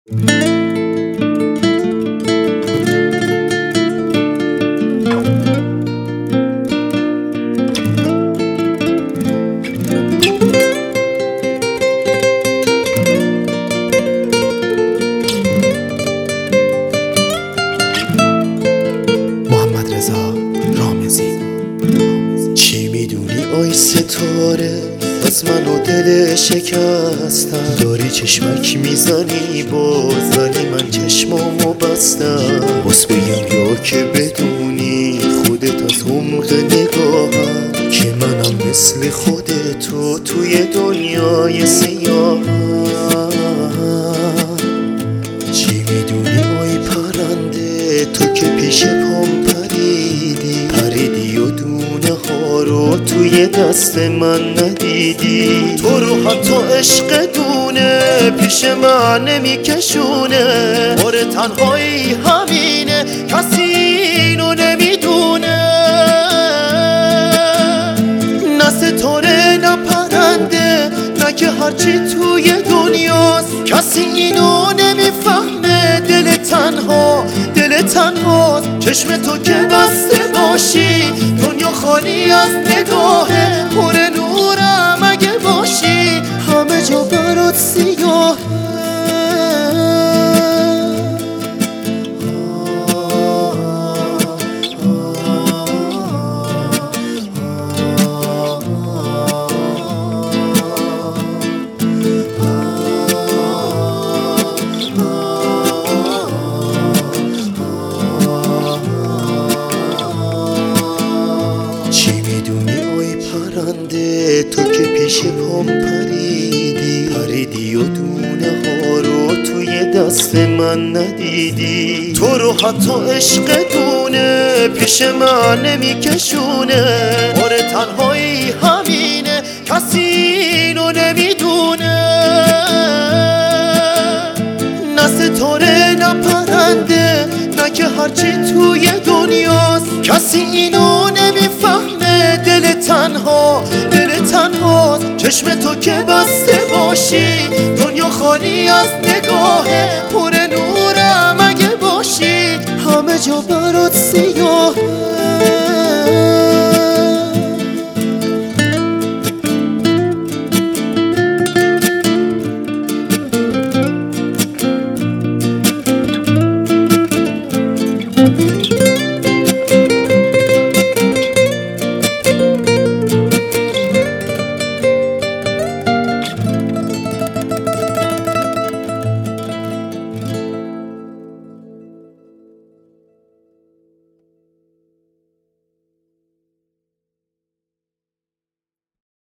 چی میدونی آی ستاره از من و دل شکستم؟ داری چشمک میزنی باز ولی من چشمامو بستم. باز بگم یا که بدونی خودت از عمق نگاهم که منم مثل خودتو توی دنیای سیاهم. چی میدونی آی پرنده تو که پیش پام پریدی و دونه ها رو توی دست من ندیدی. تو رو حتی عشق دونه پیش من نمیکشونه. آره تنهایی همینه کسی اینو نمیدونه. نه ستاره نه پرنده نه که هرچی توی دنیاست کسی اینو نمیفهمه. دل تنهاست چشم تو که بسته باشی دنیا خالی از نگاهه. پر نورم اگه باشی همه جا برات سیاهه. تو که پیش پام پریدی و دونه ها رو توی دست من ندیدی. تو رو حتی عشق دونه پیش من نمیکشونه. آره تنهایی همینه کسی اینو نمیدونه. نه ستاره نه پرنده نه که هرچی توی دنیاست کسی اینو نمیفهمه. دل تنهاست چشم تو که بسته باشی دنیا خالی از نگاهه. پر نورم اگه باشی همه جا برات سیاهه.